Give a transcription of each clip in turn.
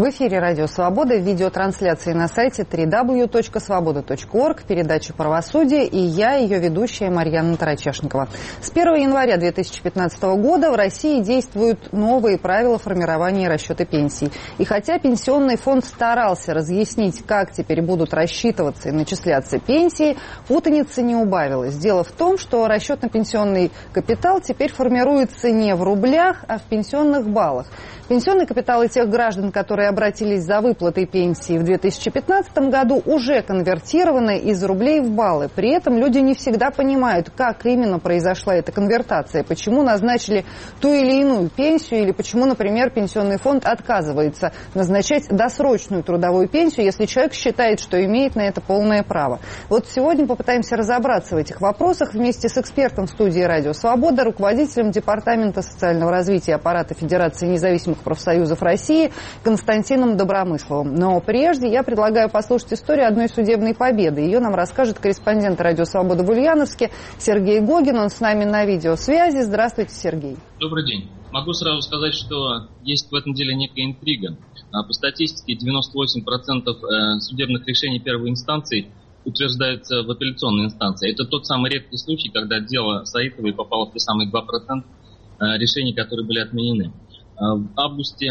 В эфире «Радио Свобода», в видеотрансляции на сайте www.svoboda.org, передача «Правосудие», и я, ее ведущая Марьяна Тарачешникова. С 1 января 2015 года в России действуют новые правила формирования и расчета пенсий. И хотя Пенсионный фонд старался разъяснить, как теперь будут рассчитываться и начисляться пенсии, путаницы не убавилось. Дело в том, что расчетно-пенсионный капитал теперь формируется не в рублях, а в пенсионных баллах. Пенсионный капитал тех граждан, которые обратились за выплатой пенсии в 2015 году, уже конвертированы из рублей в баллы. При этом люди не всегда понимают, как именно произошла эта конвертация, почему назначили ту или иную пенсию, или почему, например, Пенсионный фонд отказывается назначать досрочную трудовую пенсию, если человек считает, что имеет на это полное право. Вот сегодня попытаемся разобраться в этих вопросах вместе с экспертом в студии «Радио Свобода», руководителем Департамента социального развития аппарата Федерации независимых профсоюзов России Константином Добромысловым. Но прежде я предлагаю послушать историю одной судебной победы. Ее нам расскажет корреспондент «Радио Свобода» в Ульяновске Сергей Гогин. Он с нами на видеосвязи. Здравствуйте, Сергей. Добрый день. Могу сразу сказать, что есть в этом деле некая интрига. По статистике 98% судебных решений первой инстанции утверждаются в апелляционной инстанции. Это тот самый редкий случай, когда дело Саитовой попало в те самые 2% решений, которые были отменены. В августе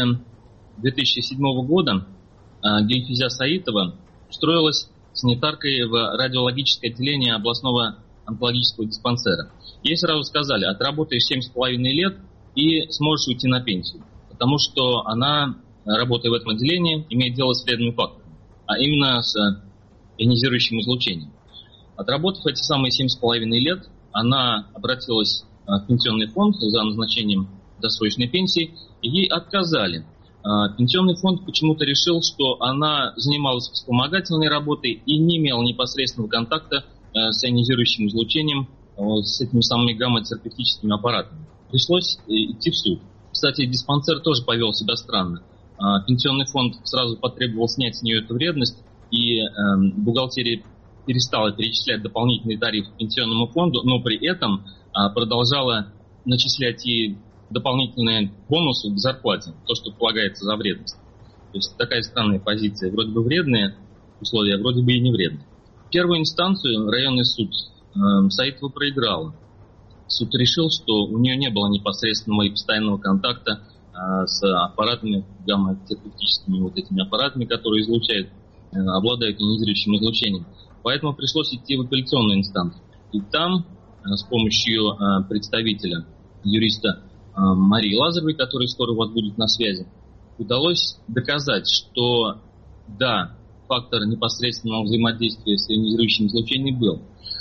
2007 года Гельфизя Саитова устроилась санитаркой в радиологическое отделение областного онкологического диспансера. Ей сразу сказали: отработаешь 7,5 лет и сможешь уйти на пенсию. Потому что она, работая в этом отделении, имеет дело с вредными факторами, а именно с ионизирующим излучением. Отработав эти самые 7,5 лет, она обратилась в Пенсионный фонд за назначением досрочной пенсии, и ей отказали. Пенсионный фонд почему-то решил, что она занималась вспомогательной работой и не имела непосредственного контакта с ионизирующим излучением, с этими самыми гамма-терапевтическими аппаратами. Пришлось идти в суд. Кстати, диспансер тоже повел себя странно. Пенсионный фонд сразу потребовал снять с нее эту вредность, и бухгалтерия перестала перечислять дополнительный тариф пенсионному фонду, но при этом продолжала начислять ей дополнительные бонусы к зарплате, то, что полагается за вредность. То есть такая странная позиция. Вроде бы вредные условия, а вроде бы и не вредные. Первую инстанцию районный суд Саитова проиграла. Суд решил, что у нее не было непосредственного и постоянного контакта с аппаратами, гамма-терапевтическими вот этими аппаратами, которые излучают, обладают ионизирующим излучением. Поэтому пришлось идти в апелляционную инстанцию. И там с помощью представителя, юриста Марии Лазаревой, который скоро у вас будет на связи, удалось доказать, что да, фактор непосредственного взаимодействия с ионизирующим излучением был.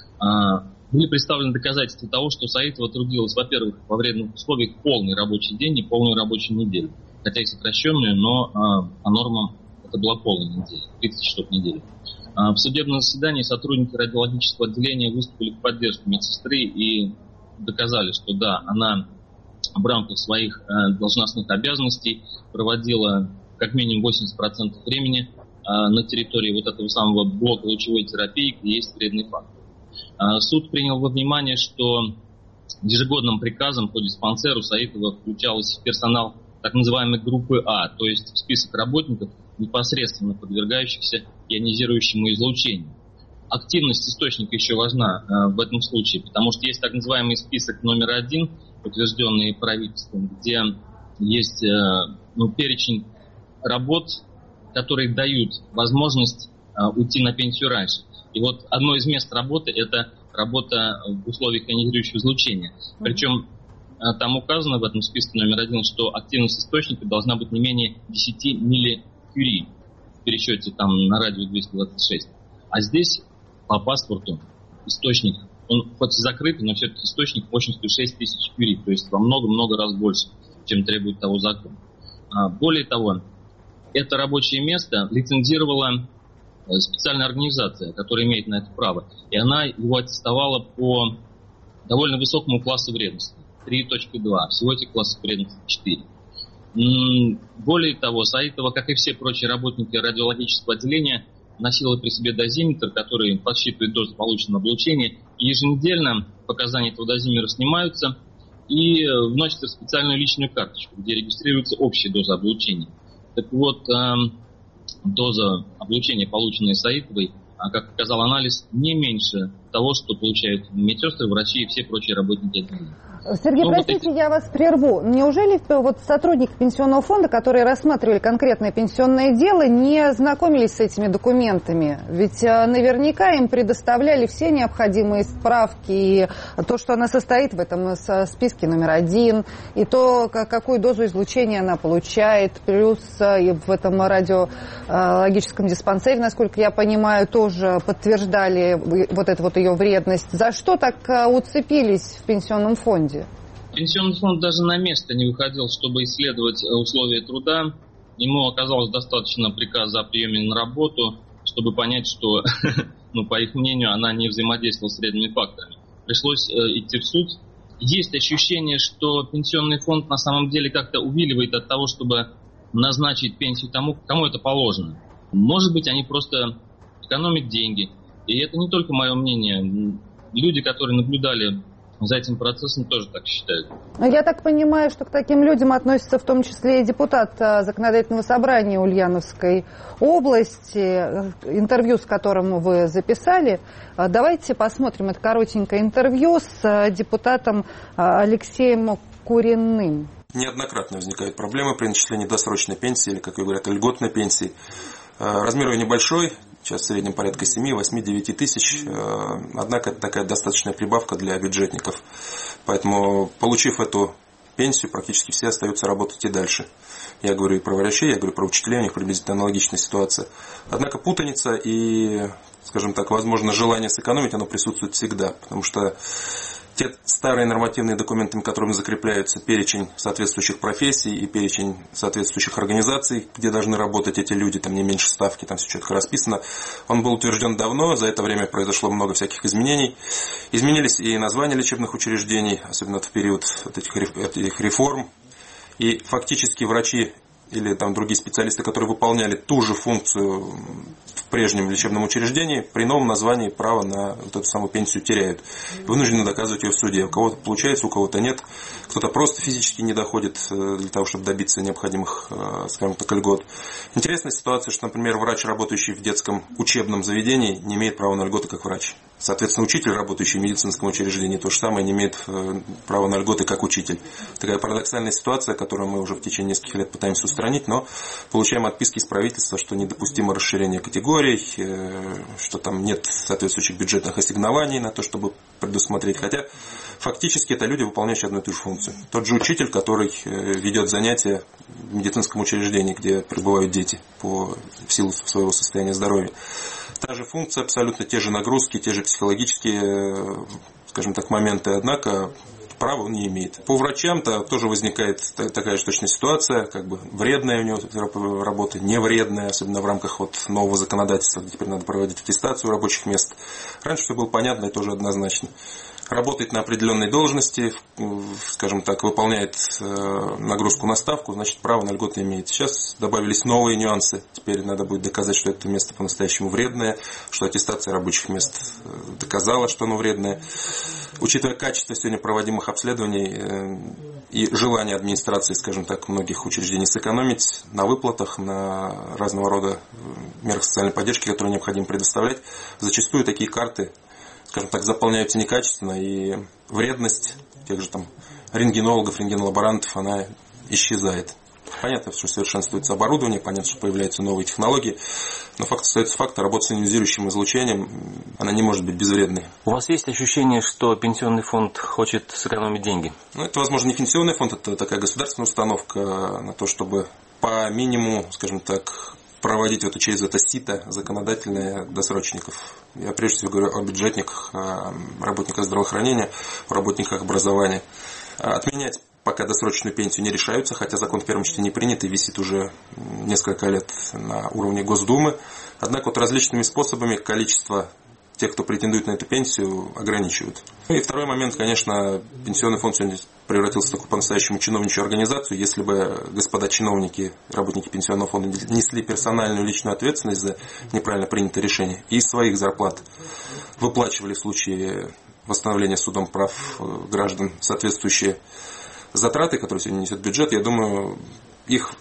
Были представлены доказательства того, что Саитова трудилась, во-первых, во вредных условиях полный рабочий день и полную рабочую неделю. Хотя и сокращенную, но по нормам это была полная неделя, 30 часов в неделю. В судебном заседании сотрудники радиологического отделения выступили в поддержку медсестры и доказали, что да, она в рамках своих должностных обязанностей проводила как минимум 80% времени на территории вот этого самого блока лучевой терапии, где есть вредный фактор. Суд принял во внимание, что ежегодным приказом по диспансеру Саитова включалась в персонал так называемой группы А, то есть в список работников, непосредственно подвергающихся ионизирующему излучению. Активность источника еще важна в этом случае, потому что есть так называемый список номер 1, утвержденный правительством, где есть перечень работ, которые дают возможность уйти на пенсию раньше. И вот одно из мест работы – это работа в условиях ионизирующего излучения. Причем там указано в этом списке номер 1, что активность источника должна быть не менее 10 милликюри в пересчете там на радио 226. А здесь по паспорту источник, он хоть и закрытый, но все-таки источник мощностью 6000 кюри, то есть во много-много раз больше, чем требует того закон. Более того, это рабочее место лицензировала специальная организация, которая имеет на это право, и она его аттестовала по довольно высокому классу вредности, 3.2, всего этих классов вредности 4. Более того, Саитова, как и все прочие работники радиологического отделения, носила при себе дозиметр, который подсчитывает дозу полученного облучения, и еженедельно показания этого дозиметра снимаются и вносятся в специальную личную карточку, где регистрируется общая доза облучения. Так вот, доза облучения, полученная Саитовой, как показал анализ, не меньше того, что получают медсестры, врачи и все прочие работники отделения. Сергей, простите, я вас прерву. Неужели вот сотрудники пенсионного фонда, которые рассматривали конкретное пенсионное дело, не знакомились с этими документами? Ведь наверняка им предоставляли все необходимые справки, и то, что она состоит в этом списке номер 1, и то, какую дозу излучения она получает, плюс и в этом радиологическом диспансере, насколько я понимаю, тоже подтверждали вот эту вот ее вредность. За что так уцепились в пенсионном фонде? Пенсионный фонд даже на место не выходил, чтобы исследовать условия труда. Ему оказалось достаточно приказа о приеме на работу, чтобы понять, что, по их мнению, она не взаимодействовала с вредными факторами. Пришлось идти в суд. Есть ощущение, что пенсионный фонд на самом деле как-то увиливает от того, чтобы назначить пенсию тому, кому это положено. Может быть, они просто экономят деньги. И это не только мое мнение. Люди, которые наблюдали за этим процессом, тоже так считают. Я так понимаю, что к таким людям относится в том числе и депутат Законодательного собрания Ульяновской области, интервью с которым вы записали. Давайте посмотрим это коротенькое интервью с депутатом Алексеем Куриным. Неоднократно возникают проблемы при начислении досрочной пенсии или, как говорят, льготной пенсии. Размер ее небольшой, сейчас в среднем порядка 7, 8, 9 тысяч, однако это такая достаточная прибавка для бюджетников. Поэтому, получив эту пенсию, практически все остаются работать и дальше. Я говорю и про врачей, я говорю про учителей, у них приблизительно аналогичная ситуация. Однако путаница и, скажем так, возможно, желание сэкономить, оно присутствует всегда, потому что те старые нормативные документы, которыми закрепляются перечень соответствующих профессий и перечень соответствующих организаций, где должны работать эти люди, там не меньше ставки, там все четко расписано, он был утвержден давно, за это время произошло много всяких изменений. Изменились и названия лечебных учреждений, особенно в период этих реформ. И фактически врачи или там другие специалисты, которые выполняли ту же функцию в прежнем лечебном учреждении, при новом названии право на вот эту самую пенсию теряют. И вынуждены доказывать ее в суде. У кого-то получается, у кого-то нет. Кто-то просто физически не доходит для того, чтобы добиться необходимых, скажем так, льгот. Интересная ситуация, что, например, врач, работающий в детском учебном заведении, не имеет права на льготы, как врач. Соответственно, учитель, работающий в медицинском учреждении, то же самое, не имеет права на льготы, как учитель. Такая парадоксальная ситуация, которую мы уже в течение нескольких лет пытаемся устранить, но получаем отписки из правительства, что недопустимо расширение категорий, что там нет соответствующих бюджетных ассигнований на то, чтобы предусмотреть. Хотя фактически это люди, выполняющие одну и ту же функцию. Тот же учитель, который ведет занятия в медицинском учреждении, где пребывают дети в силу своего состояния здоровья. Та же функция, абсолютно те же нагрузки, те же психологические, скажем так, моменты, однако права он не имеет. По врачам-то тоже возникает такая же точная ситуация, как бы вредная у него работа, не вредная, особенно в рамках нового законодательства, где теперь надо проводить аттестацию рабочих мест. Раньше все было понятно и тоже однозначно. Работает на определенной должности, скажем так, выполняет нагрузку на ставку, значит, право на льготы имеет. Сейчас добавились новые нюансы. Теперь надо будет доказать, что это место по-настоящему вредное, что аттестация рабочих мест доказала, что оно вредное. Учитывая качество сегодня проводимых обследований и желание администрации, скажем так, многих учреждений сэкономить на выплатах, на разного рода мерах социальной поддержки, которые необходимо предоставлять, зачастую такие карты, скажем так, заполняются некачественно, и вредность тех же там рентгенологов, рентгенолаборантов, она исчезает. Понятно, что совершенствуется оборудование, понятно, что появляются новые технологии, но факт остается факт, работа с ионизирующим излучением, она не может быть безвредной. У вас есть ощущение, что пенсионный фонд хочет сэкономить деньги? Это, возможно, не пенсионный фонд, это такая государственная установка на то, чтобы по минимуму, скажем так, проводить через это сито законодательное досрочников. Я прежде всего говорю о бюджетниках, о работниках здравоохранения, о работниках образования. Отменять пока досрочную пенсию не решаются, хотя закон в первом чтении принят и висит уже несколько лет на уровне Госдумы. Однако различными способами количество тех, кто претендует на эту пенсию, ограничивают. И второй момент, конечно, пенсионный фонд сегодня превратился в такую по-настоящему чиновничью организацию. Если бы господа чиновники, работники пенсионного фонда несли персональную личную ответственность за неправильно принятое решение и из своих зарплат выплачивали в случае восстановления судом прав граждан соответствующие затраты, которые сегодня несет бюджет, я думаю, их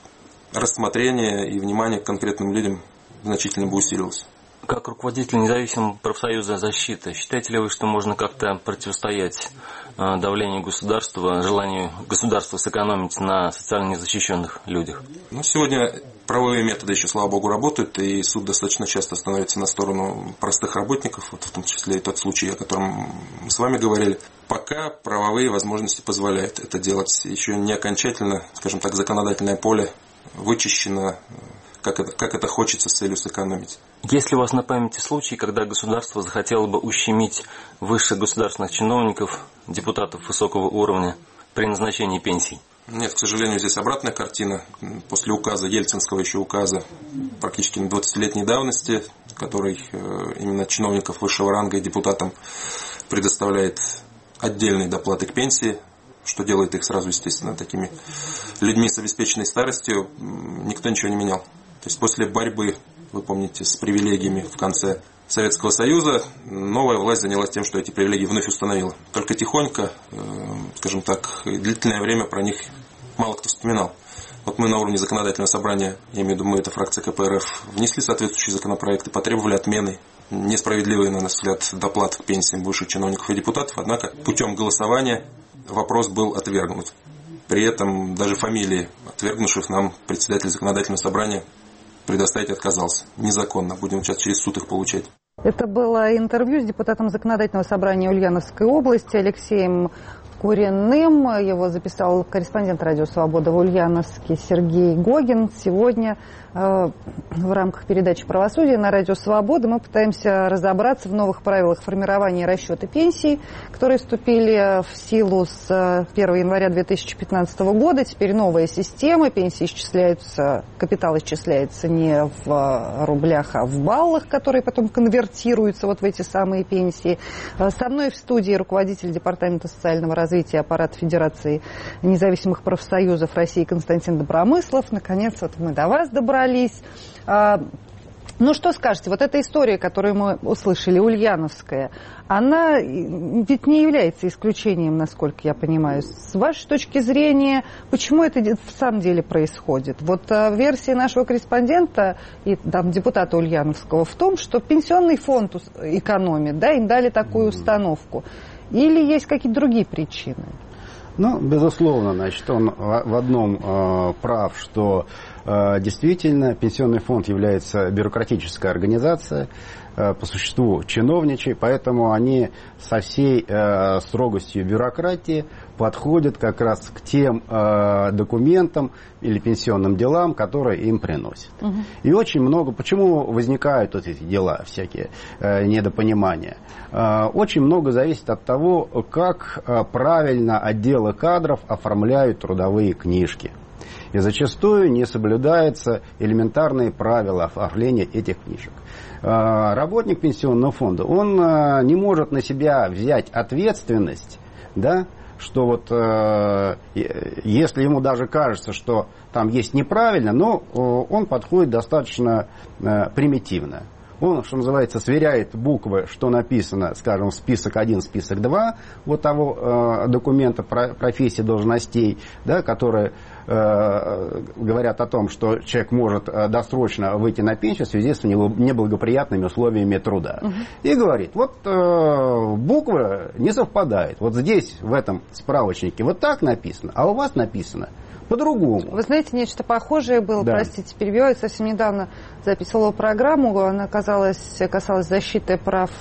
рассмотрение и внимание к конкретным людям значительно бы усилилось. Как руководитель независимого профсоюза «Защита», считаете ли вы, что можно как-то противостоять давлению государства, желанию государства сэкономить на социально незащищенных людях? Сегодня правовые методы еще, слава богу, работают, и суд достаточно часто становится на сторону простых работников, в том числе и тот случай, о котором мы с вами говорили. Пока правовые возможности позволяют это делать. Еще не окончательно, скажем так, законодательное поле вычищено, как это хочется с целью сэкономить. Есть ли у вас на памяти случаи, когда государство захотело бы ущемить высших государственных чиновников, депутатов высокого уровня при назначении пенсий? Нет, к сожалению, здесь обратная картина. После указа, ельцинского еще указа, практически на 20-летней давности, который именно чиновников высшего ранга и депутатам предоставляет отдельные доплаты к пенсии, что делает их сразу, естественно, такими людьми с обеспеченной старостью, никто ничего не менял. То есть после борьбы, вы помните, с привилегиями в конце Советского Союза, новая власть занялась тем, что эти привилегии вновь установила. Только тихонько, скажем так, длительное время про них мало кто вспоминал. Вот мы на уровне законодательного собрания, я имею в виду, мы, это фракция КПРФ, внесли соответствующие законопроекты, потребовали отмены несправедливой, на наш взгляд, доплат к пенсиям высших чиновников и депутатов, однако путем голосования вопрос был отвергнут. При этом даже фамилии отвергнувших нам председатель законодательного собрания предоставить отказался. Незаконно. Будем сейчас через суд их получать. Это было интервью с депутатом законодательного собрания Ульяновской области Алексеем Куриным. Его записал корреспондент «Радио Свобода» в Ульяновске Сергей Гогин. Сегодня в рамках передачи «Правосудие» на «Радио Свобода» мы пытаемся разобраться в новых правилах формирования и расчета пенсий, которые вступили в силу с 1 января 2015 года. Теперь новая система. Пенсии исчисляются, капитал исчисляется не в рублях, а в баллах, которые потом конвертируются вот в эти самые пенсии. Со мной в студии руководитель Департамента социального развития аппарата Федерации независимых профсоюзов России Константин Добромыслов. Наконец, вот мы до вас добрались. Ну, что скажете, вот эта история, которую мы услышали, ульяновская, она ведь не является исключением, насколько я понимаю. С вашей точки зрения, почему это в самом деле происходит? Вот версия нашего корреспондента и там, депутата Ульяновского в том, что пенсионный фонд экономит, да, им дали такую установку. Или есть какие-то другие причины? Безусловно, значит, он в одном прав, что действительно пенсионный фонд является бюрократической организацией, по существу чиновничьей, поэтому они со всей строгостью бюрократии подходят как раз к тем документам или пенсионным делам, которые им приносят. И очень много, почему возникают вот эти дела, всякие недопонимания, очень много зависит от того, как правильно отделы кадров оформляют трудовые книжки. И зачастую не соблюдаются элементарные правила оформления этих книжек. Работник пенсионного фонда, он не может на себя взять ответственность, да, что вот если ему даже кажется, что там есть неправильно, но он подходит достаточно примитивно. Он, что называется, сверяет буквы, что написано, скажем, список 1, список 2 вот того документа профессии, должностей, да, которые говорят о том, что человек может досрочно выйти на пенсию в связи с неблагоприятными условиями труда. И говорит, вот буквы не совпадают. Вот здесь, в этом справочнике, вот так написано, а у вас написано по-другому. Вы знаете, нечто похожее было, да. Простите, перебиваю, совсем недавно записывала программу, она касалась защиты прав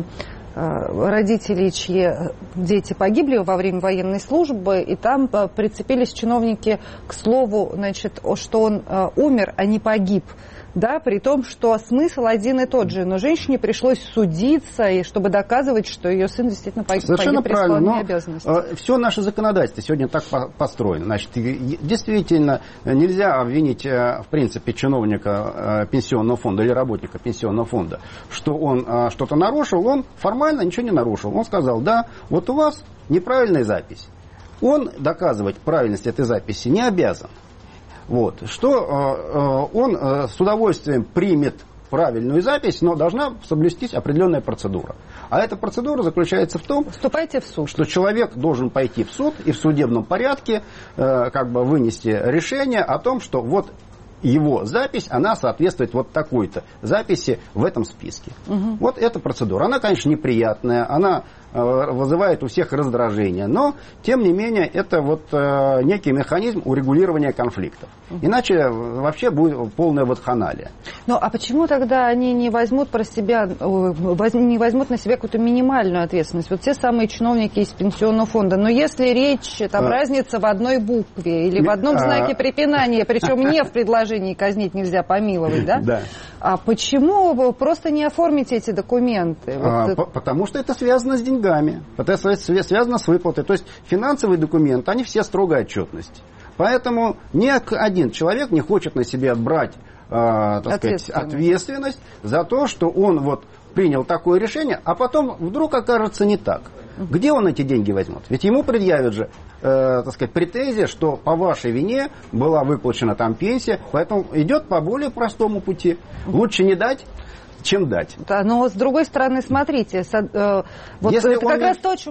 родителей, чьи дети погибли во время военной службы, и там прицепились чиновники к слову, значит, что он умер, а не погиб. Да, при том, что смысл один и тот же. Но женщине пришлось судиться, и чтобы доказывать, что ее сын действительно погиб при исполнении обязанностей. Все наше законодательство сегодня так построено. Значит, действительно, нельзя обвинить, в принципе, чиновника пенсионного фонда или работника пенсионного фонда, что он что-то нарушил. Он формально ничего не нарушил. Он сказал, да, вот у вас неправильная запись. Он доказывать правильность этой записи не обязан. Вот, что он с удовольствием примет правильную запись, но должна соблюстись определенная процедура. А эта процедура заключается в том, вступайте в суд, что человек должен пойти в суд и в судебном порядке как бы вынести решение о том, что вот его запись, она соответствует вот такой-то записи в этом списке. Вот эта процедура. Она, конечно, неприятная, она вызывает у всех раздражение, но, тем не менее, это вот некий механизм урегулирования конфликтов. Иначе вообще будет полная вакханалия. Ну, а почему тогда они не возьмут на себя какую-то минимальную ответственность? Вот те самые чиновники из пенсионного фонда. Но если речь, там, разница в одной букве или в одном знаке препинания, причем не в предложении казнить нельзя помиловать, да? Да. А почему вы просто не оформите эти документы? Потому что это связано с деньгами, это связано с выплатой. То есть финансовые документы, они все строгой отчетности. Поэтому ни один человек не хочет на себя брать ответственность за то, что он вот принял такое решение, а потом вдруг окажется не так. Где он эти деньги возьмет? Ведь ему предъявят же претензия, что по вашей вине была выплачена там пенсия, поэтому идет по более простому пути. Лучше не дать, чем дать. Да, но с другой стороны, смотрите, вот это как раз то, о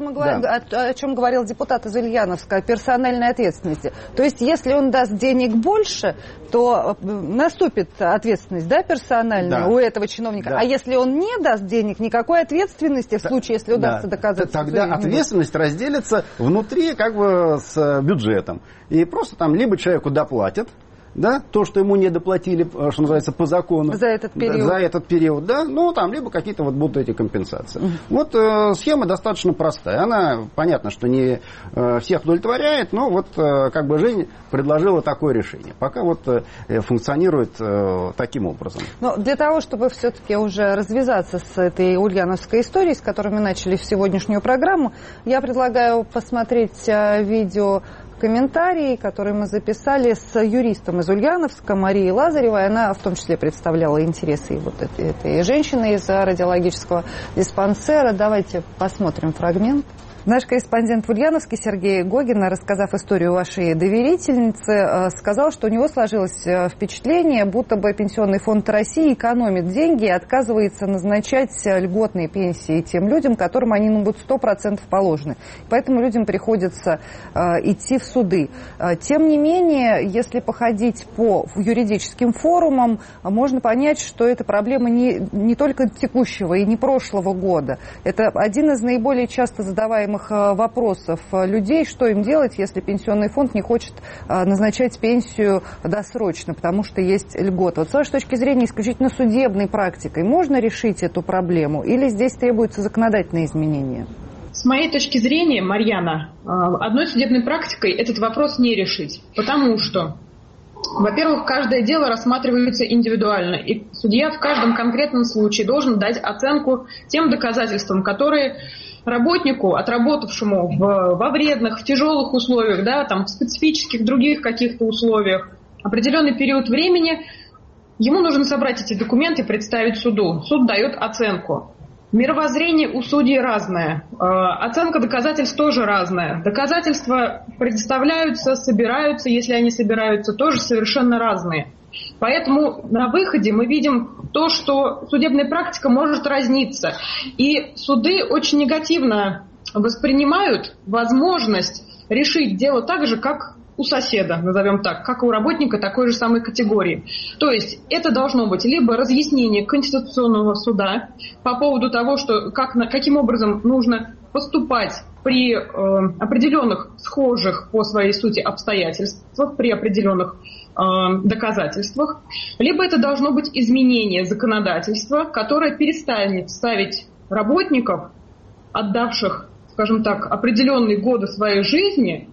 чем говорил депутат из Ульяновска, о персональной ответственности. То есть, если он даст денег больше, то наступит ответственность, да, персональная у этого чиновника. Да. А если он не даст денег, никакой ответственности в случае, если удастся доказать. Тогда ответственность разделится внутри как бы с бюджетом. И просто там либо человеку доплатят, да, то, что ему не доплатили, что называется, по закону. За этот период, да. Ну, там, либо какие-то вот будут эти компенсации. Вот схема достаточно простая. Она, понятно, что не всех удовлетворяет, но вот как бы жизнь предложила такое решение. Пока вот функционирует таким образом. Но для того, чтобы все-таки уже развязаться с этой ульяновской историей, с которой мы начали сегодняшнюю программу, я предлагаю посмотреть видео комментарии, которые мы записали с юристом из Ульяновска Марией Лазаревой. Она в том числе представляла интересы вот этой женщины из радиологического диспансера. Давайте посмотрим фрагмент. Наш корреспондент в Ульяновске Сергей Гогин, рассказав историю вашей доверительницы, сказал, что у него сложилось впечатление, будто бы Пенсионный фонд России экономит деньги и отказывается назначать льготные пенсии тем людям, которым они будут 100% положены. Поэтому людям приходится идти в суды. Тем не менее, если походить по юридическим форумам, можно понять, что это проблема не только текущего и не прошлого года. Это один из наиболее часто задаваемых вопросов людей, что им делать, если пенсионный фонд не хочет назначать пенсию досрочно, потому что есть льгота. Вот с вашей точки зрения, исключительно судебной практикой можно решить эту проблему или здесь требуются законодательные изменения? С моей точки зрения, Марьяна, одной судебной практикой этот вопрос не решить, потому что, во-первых, каждое дело рассматривается индивидуально, и судья в каждом конкретном случае должен дать оценку тем доказательствам, которые работнику, отработавшему во вредных, в тяжелых условиях, да, там, в специфических других каких-то условиях, определенный период времени, ему нужно собрать эти документы и представить суду. Суд дает оценку. Мировоззрение у судей разное, оценка доказательств тоже разная. Доказательства предоставляются, собираются, если они собираются, тоже совершенно разные. Поэтому на выходе мы видим то, что судебная практика может разниться. И суды очень негативно воспринимают возможность решить дело так же, как у соседа, назовем так, как у работника такой же самой категории. То есть это должно быть либо разъяснение Конституционного суда по поводу того, что каким образом нужно поступать при определенных схожих по своей сути обстоятельствах, при определенных доказательствах, либо это должно быть изменение законодательства, которое перестанет ставить работников, отдавших, скажем так, определенные годы своей жизни,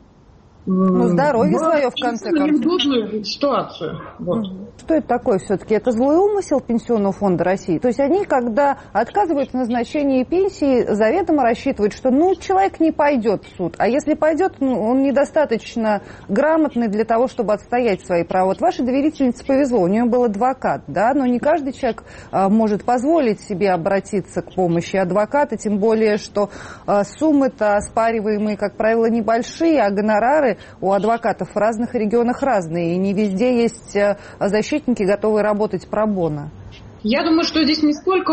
здоровье свое, в конце концов, неудобную ситуацию. Вот. Что это такое все-таки? Это злой умысел Пенсионного фонда России? То есть они, когда отказывают в назначении пенсии, заведомо рассчитывают, что человек не пойдет в суд. А если пойдет, он недостаточно грамотный для того, чтобы отстоять свои права. Вот вашей доверительнице повезло, у нее был адвокат, да, но не каждый человек может позволить себе обратиться к помощи адвоката, тем более, что суммы-то оспариваемые, как правило, небольшие, а гонорары у адвокатов в разных регионах разные, и не везде есть защитники, готовые работать про-боно. Я думаю, что здесь не столько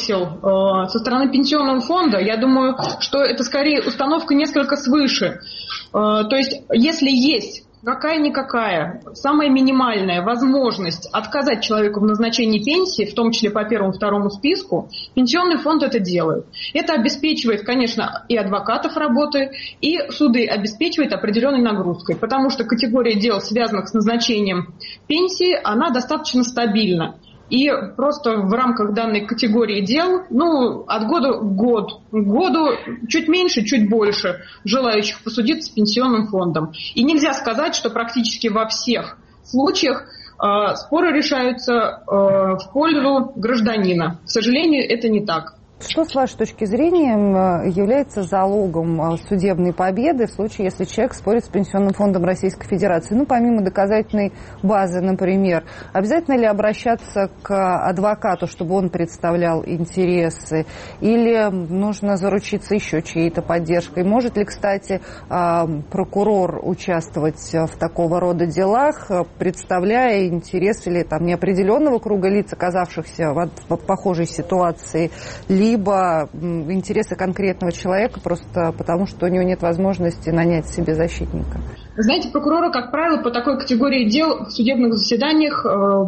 умысел со стороны пенсионного фонда, я думаю, что это скорее установка несколько свыше. То есть, если есть какая-никакая, самая минимальная возможность отказать человеку в назначении пенсии, в том числе по первому-второму списку, пенсионный фонд это делает. Это обеспечивает, конечно, и адвокатов работы, и суды обеспечивает определенной нагрузкой, потому что категория дел, связанных с назначением пенсии, она достаточно стабильна. И просто в рамках данной категории дел, от года к году чуть меньше, чуть больше желающих посудиться с пенсионным фондом. И нельзя сказать, что практически во всех случаях споры решаются в пользу гражданина. К сожалению, это не так. Что, с вашей точки зрения, является залогом судебной победы в случае, если человек спорит с Пенсионным фондом Российской Федерации? Помимо доказательной базы, например, обязательно ли обращаться к адвокату, чтобы он представлял интересы? Или нужно заручиться еще чьей-то поддержкой? Может ли, кстати, прокурор участвовать в такого рода делах, представляя интересы или неопределенного круга лиц, оказавшихся в похожей ситуации, либо интересы конкретного человека просто потому, что у него нет возможности нанять себе защитника? Знаете, прокуроры, как правило, по такой категории дел в судебных заседаниях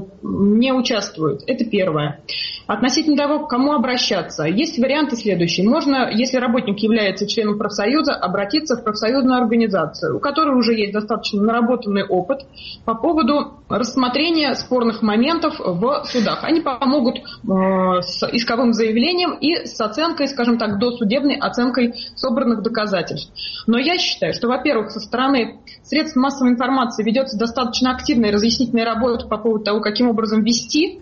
не участвуют. Это первое. Относительно того, к кому обращаться, есть варианты следующие. Можно, если работник является членом профсоюза, обратиться в профсоюзную организацию, у которой уже есть достаточно наработанный опыт по поводу рассмотрения спорных моментов в судах. Они помогут с исковым заявлением и с оценкой, скажем так, досудебной оценкой собранных доказательств. Но я считаю, что, во-первых, со стороны средств массовой информации ведется достаточно активная разъяснительная работа по поводу того, каким образом вести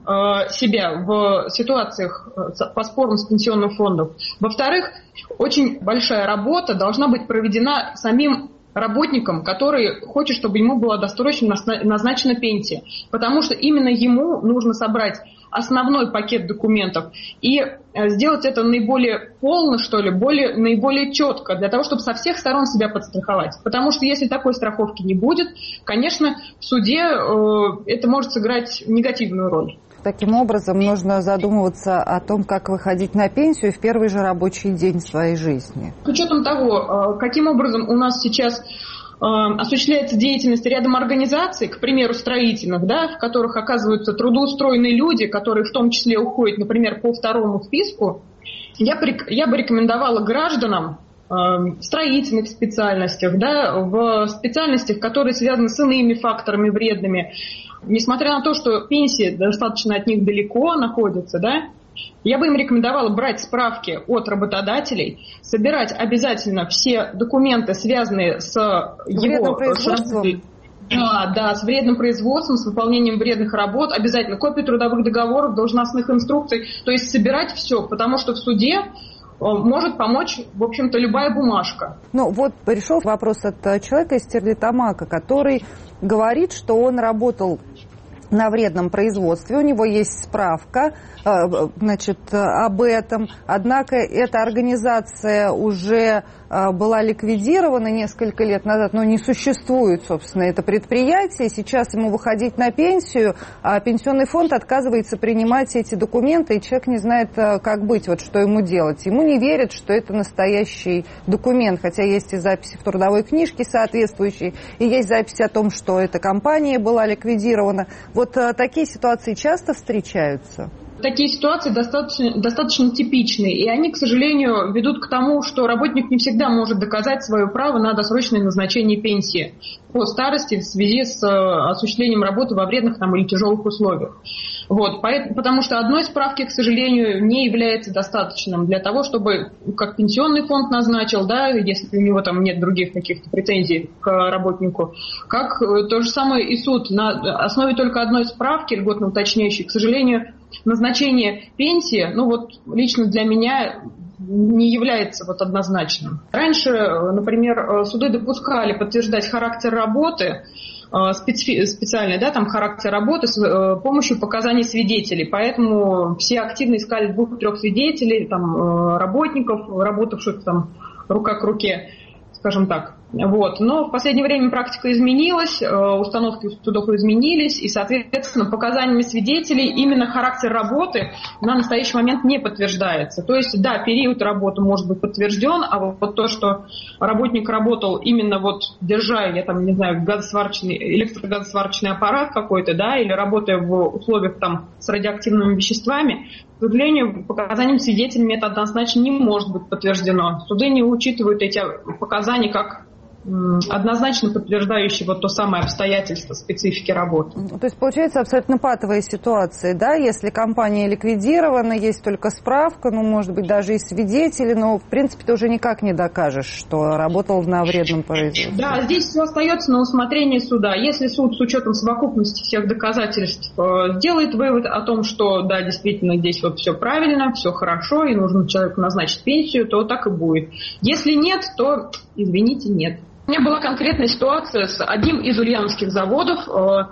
себя в ситуациях по спорам с пенсионным фондом. Во-вторых, очень большая работа должна быть проведена самим работником, который хочет, чтобы ему была досрочно назначена пенсия. Потому что именно ему нужно собрать основной пакет документов и сделать это наиболее полно, наиболее четко, для того, чтобы со всех сторон себя подстраховать. Потому что если такой страховки не будет, конечно, в суде это может сыграть негативную роль. Таким образом, нужно задумываться о том, как выходить на пенсию в первый же рабочий день своей жизни. С учетом того, каким образом у нас сейчас осуществляется деятельность рядом организаций, к примеру, строительных, в которых оказываются трудоустроенные люди, которые в том числе уходят, например, по второму списку, я бы рекомендовала гражданам в строительных специальностях, в специальностях, которые связаны с иными факторами вредными, несмотря на то, что пенсии достаточно от них далеко находятся, я бы им рекомендовала брать справки от работодателей, собирать обязательно все документы, связанные с вредным производством. С вредным производством, с выполнением вредных работ, обязательно копии трудовых договоров, должностных инструкций, то есть собирать все, потому что в суде может помочь, в общем-то, любая бумажка. Пришел вопрос от человека из Стерлитамака, который говорит, что он работал на вредном производстве, у него есть справка, об этом, однако эта организация уже была ликвидирована несколько лет назад, но не существует, собственно, это предприятие. Сейчас ему выходить на пенсию, а пенсионный фонд отказывается принимать эти документы, и человек не знает, как быть, что ему делать. Ему не верят, что это настоящий документ, хотя есть и записи в трудовой книжке соответствующие, и есть записи о том, что эта компания была ликвидирована. Такие ситуации часто встречаются? Такие ситуации достаточно типичны, и они, к сожалению, ведут к тому, что работник не всегда может доказать свое право на досрочное назначение пенсии по старости в связи с осуществлением работы во вредных или тяжелых условиях. Потому что одной справки, к сожалению, не является достаточным для того, чтобы, как пенсионный фонд назначил, если у него нет других каких-то претензий к работнику, как то же самое и суд. На основе только одной справки, льготно уточняющей, к сожалению, назначение пенсии, лично для меня не является однозначным. Раньше, например, суды допускали подтверждать характер работы, специальный, характер работы с помощью показаний свидетелей. Поэтому все активно искали 2-3 свидетелей, работников, работавших рука к руке, скажем так. Вот. Но в последнее время практика изменилась, установки судов изменились, и, соответственно, показаниями свидетелей именно характер работы на настоящий момент не подтверждается. То есть, да, период работы может быть подтвержден, а вот то, что работник работал именно вот держа, я там не знаю, электрогазосварочный аппарат какой-то, да, или работая в условиях там с радиоактивными веществами, к сожалению, показаниями свидетелями это однозначно не может быть подтверждено. Суды не учитывают эти показания как однозначно подтверждающие вот то самое обстоятельство специфики работы. То есть получается абсолютно патовая ситуация, да, если компания ликвидирована, есть только справка, ну, может быть, даже и свидетели, но, в принципе, ты уже никак не докажешь, что работал на вредном производстве. Да, здесь все остается на усмотрение суда. Если суд с учетом совокупности всех доказательств делает вывод о том, что, да, действительно, здесь вот все правильно, все хорошо, и нужно человеку назначить пенсию, то так и будет. Если нет, то, извините, нет. У меня была конкретная ситуация с одним из ульяновских заводов.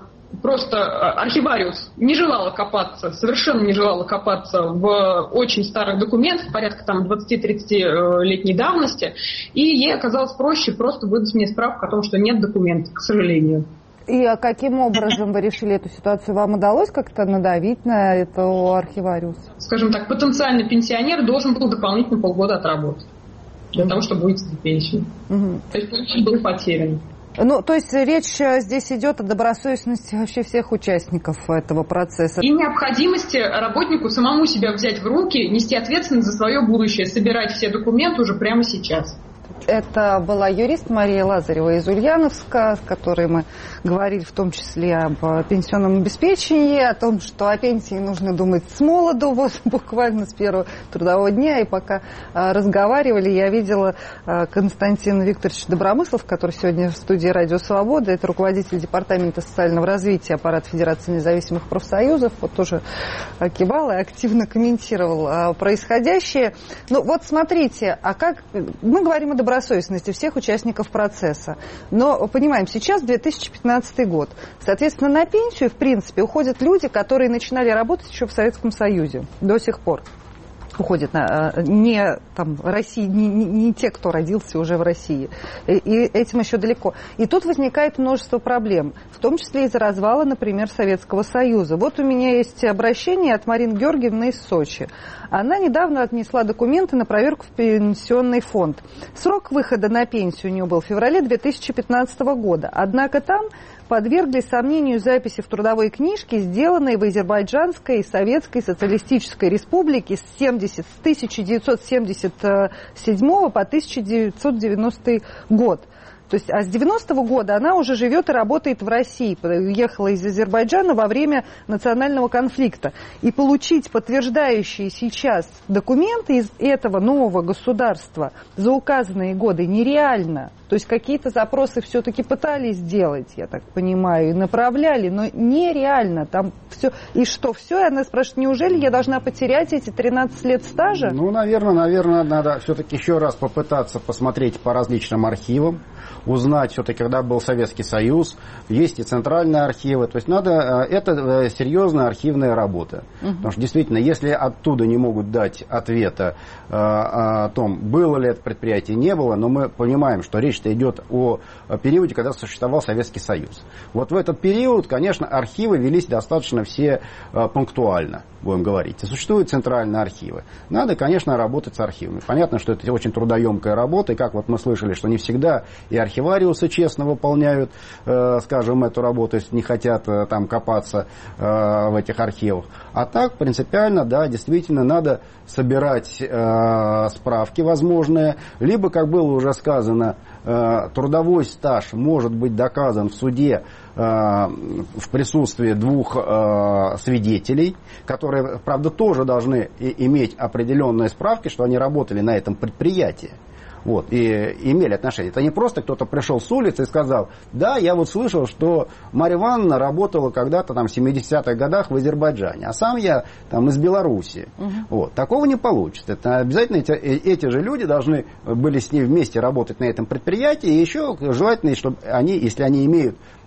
Просто архивариус не желала копаться, совершенно не желала копаться в очень старых документах, порядка там 20-30-летней давности, и ей оказалось проще просто выдать мне справку о том, что нет документов, к сожалению. И каким образом вы решили эту ситуацию? Вам удалось как-то надавить на этого архивариуса? Скажем так, потенциальный пенсионер должен был дополнительно полгода отработать для того, чтобы выйти на пенсию. То есть он был потерян. Ну, то есть речь здесь идет о добросовестности вообще всех участников этого процесса. И необходимости работнику самому себя взять в руки, нести ответственность за свое будущее, собирать все документы уже прямо сейчас. Это была юрист Мария Лазарева из Ульяновска, с которой мы говорили в том числе об пенсионном обеспечении, о том, что о пенсии нужно думать с молоду, вот буквально с первого трудового дня. И пока разговаривали, я видела Константина Викторовича Добромыслов, который сегодня в студии «Радио Свобода». Это руководитель Департамента социального развития аппарата Федерации независимых профсоюзов. Вот тоже кивал и активно комментировал происходящее. Ну вот смотрите, а как мы говорим о добросовестности всех участников процесса. Но, понимаем, сейчас 2015 год. Соответственно, на пенсию, в принципе, уходят люди, которые начинали работать еще в Советском Союзе до сих пор. Уходят не те, кто родился уже в России. И этим еще далеко. И тут возникает множество проблем, в том числе из-за развала, например, Советского Союза. Вот у меня есть обращение от Марины Георгиевны из Сочи. Она недавно отнесла документы на проверку в пенсионный фонд. Срок выхода на пенсию у нее был в феврале 2015 года. Однако там подвергли сомнению записи в трудовой книжке, сделанной в Азербайджанской Советской Социалистической Республике с 1977 по 1990 год. То есть, а с 90-го года она уже живет и работает в России. Уехала из Азербайджана во время национального конфликта. И получить подтверждающие сейчас документы из этого нового государства за указанные годы нереально. То есть какие-то запросы все-таки пытались сделать, я так понимаю, и направляли, но нереально. Там все. И что, все? И она спрашивает, неужели я должна потерять эти 13 лет стажа? Ну, наверное, надо все-таки еще раз попытаться посмотреть по различным архивам, узнать все-таки, когда был Советский Союз, есть и центральные архивы. То есть это серьезная архивная работа. Потому что действительно, если оттуда не могут дать ответа о том, было ли это предприятие, не было, но мы понимаем, что речь-то идет о периоде, когда существовал Советский Союз. Вот в этот период, конечно, архивы велись достаточно все пунктуально, будем говорить. И существуют центральные архивы. Надо, конечно, работать с архивами. Понятно, что это очень трудоемкая работа, и как вот мы слышали, что не всегда и архивариусы честно выполняют, скажем, эту работу, если не хотят там копаться в этих архивах. А так, принципиально, да, действительно, надо собирать справки возможные, либо, как было уже сказано, трудовой стаж может быть доказан в суде в присутствии двух свидетелей, которые, правда, тоже должны иметь определенные справки, что они работали на этом предприятии. Вот, и имели отношение. Это не просто кто-то пришел с улицы и сказал, да, я вот слышал, что Марья Ивановна работала когда-то там в 70-х годах в Азербайджане, а сам я там из Беларуси. Вот, такого не получится. Это обязательно эти же люди должны были с ней вместе работать на этом предприятии, и еще желательно, чтобы они, если они имеют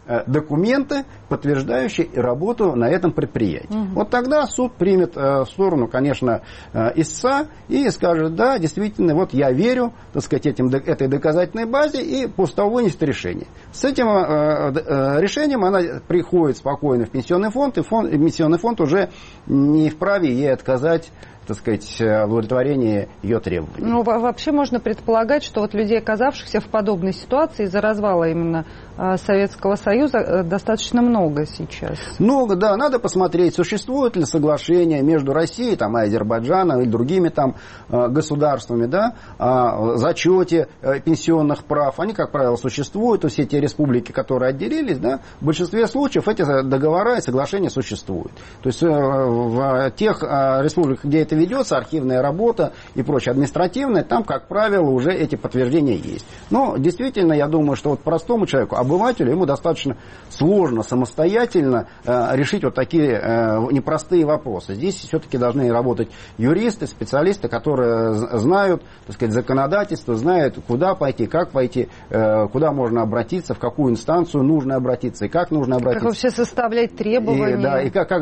документы, подтверждающие работу на этом предприятии. Вот тогда суд примет в сторону, конечно, истца и скажет, да, действительно, вот я верю, так сказать, этой доказательной базе, и после того вынесет решение. С этим решением она приходит спокойно в пенсионный фонд, и пенсионный фонд уже не вправе ей отказать, так сказать, в удовлетворении ее требований. Ну, вообще можно предполагать, что вот людей, оказавшихся в подобной ситуации из-за развала именно Советского Союза, достаточно много сейчас. Много, да. Надо посмотреть, существует ли соглашение между Россией, там, и Азербайджаном, и другими там государствами, да, о зачете пенсионных прав. Они, как правило, существуют. Все те республики, которые отделились, да, в большинстве случаев эти договора и соглашения существуют. То есть в тех республиках, где это ведется, архивная работа и прочее, административная, там, как правило, уже эти подтверждения есть. Но действительно, я думаю, что вот простому человеку, обывателю, ему достаточно сложно самостоятельно решить вот такие непростые вопросы. Здесь все-таки должны работать юристы, специалисты, которые знают, так сказать, законодательство, знают, куда пойти, как пойти, куда можно обратиться, в какую инстанцию нужно обратиться и как нужно обратиться. Как вообще составлять требования. И, да, и как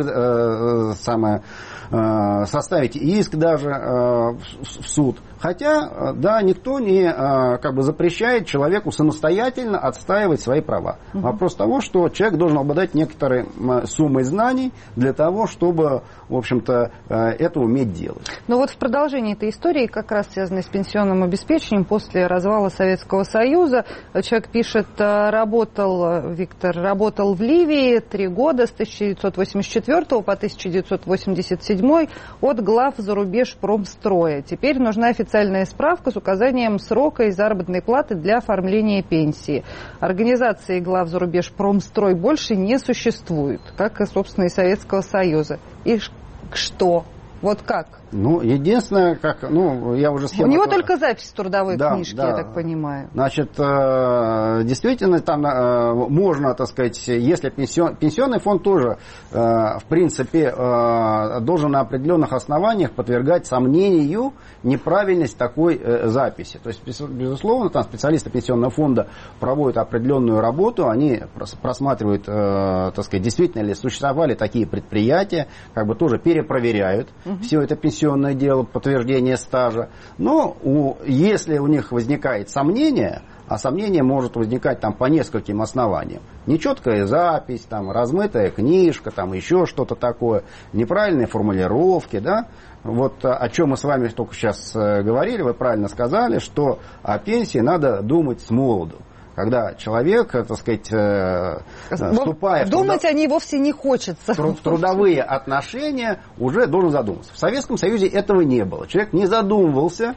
составить иск даже в суд. Хотя, да, никто не запрещает человеку самостоятельно отстаивать свои права. Вопрос того, что человек должен обладать некоторой суммой знаний для того, чтобы, в общем-то, это уметь делать. Но вот в продолжении этой истории, как раз связанной с пенсионным обеспечением после развала Советского Союза, человек пишет, Виктор работал в Ливии 3 года с 1984 по 1987 от глав Зарубежпромстроя. Теперь нужна официальная справка с указанием срока и заработной платы для оформления пенсии. Организации глав Зарубежпромстрой больше не существует, как и, собственно, и Советского Союза. И что? Вот как? Ну, единственное, я уже схему... У него только запись в трудовой книжке, да. Я так понимаю. Значит, действительно, там можно, так сказать, если пенсионный фонд тоже, в принципе, должен на определенных основаниях подвергать сомнению неправильность такой записи. То есть, безусловно, там специалисты пенсионного фонда проводят определенную работу, они просматривают, так сказать, действительно ли существовали такие предприятия, тоже перепроверяют все это пенсионное дело, подтверждение стажа. Но если у них возникает сомнение, а сомнение может возникать там по нескольким основаниям. Нечеткая запись, там, размытая книжка, там, еще что-то такое, неправильные формулировки, да. Вот о чем мы с вами только сейчас говорили, вы правильно сказали, что о пенсии надо думать с молоду. Когда человек, так сказать, вступая думать о ней вовсе не хочется. В трудовые отношения, уже должен задуматься. В Советском Союзе этого не было. Человек не задумывался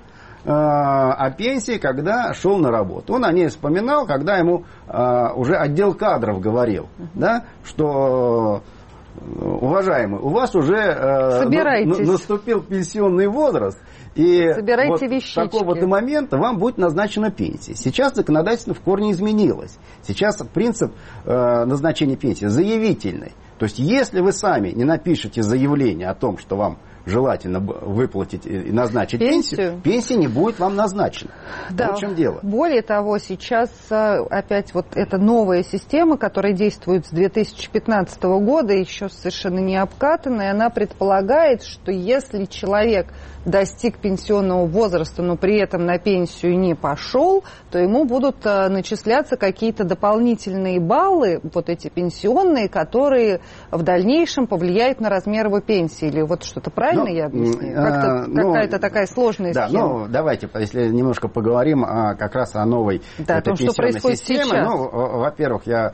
о пенсии, когда шел на работу. Он о ней вспоминал, когда ему уже отдел кадров говорил, да, что... Уважаемый, у вас уже наступил пенсионный возраст, и вот с такого-то момента вам будет назначена пенсия. Сейчас законодательство в корне изменилось. Сейчас принцип назначения пенсии заявительный. То есть, если вы сами не напишете заявление о том, что вам желательно выплатить и назначить пенсию, пенсия не будет вам назначена. Да. Вот в чем дело. Более того, сейчас опять вот эта новая система, которая действует с 2015 года, еще совершенно не обкатанная, она предполагает, что если человек достиг пенсионного возраста, но при этом на пенсию не пошел, то ему будут начисляться какие-то дополнительные баллы, вот эти пенсионные, которые в дальнейшем повлияют на размер его пенсии. Или вот что-то правильно я объясню? Какая-то такая сложная схема. Давайте, если немножко поговорим как раз о новой пенсионной системе. Во-первых, я